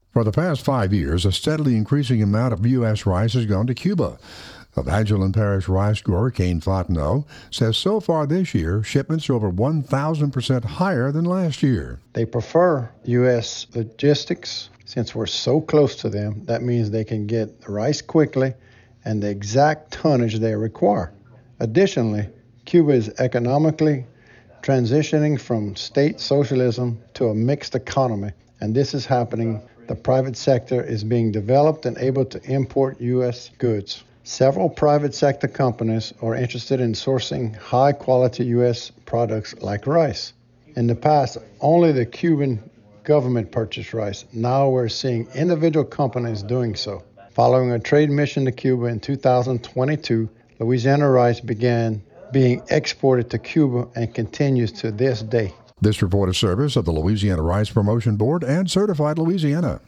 For the past 5 years, a steadily increasing amount of U.S. rice has gone to Cuba. Evangeline Parish rice grower Kane Fontenot says so far this year, shipments are over 1,000% higher than last year. They prefer U.S. logistics. Since we're so close to them, that means they can get the rice quickly and the exact tonnage they require. Additionally, Cuba is economically transitioning from state socialism to a mixed economy, and this is happening. The private sector is being developed and able to import U.S. goods. Several private sector companies are interested in sourcing high-quality U.S. products like rice. In the past, only the Cuban government purchased rice. Now we're seeing individual companies doing so. Following a trade mission to Cuba in 2022, Louisiana rice began being exported to Cuba and continues to this day. This report is service of the Louisiana Rice Promotion Board and Certified Louisiana.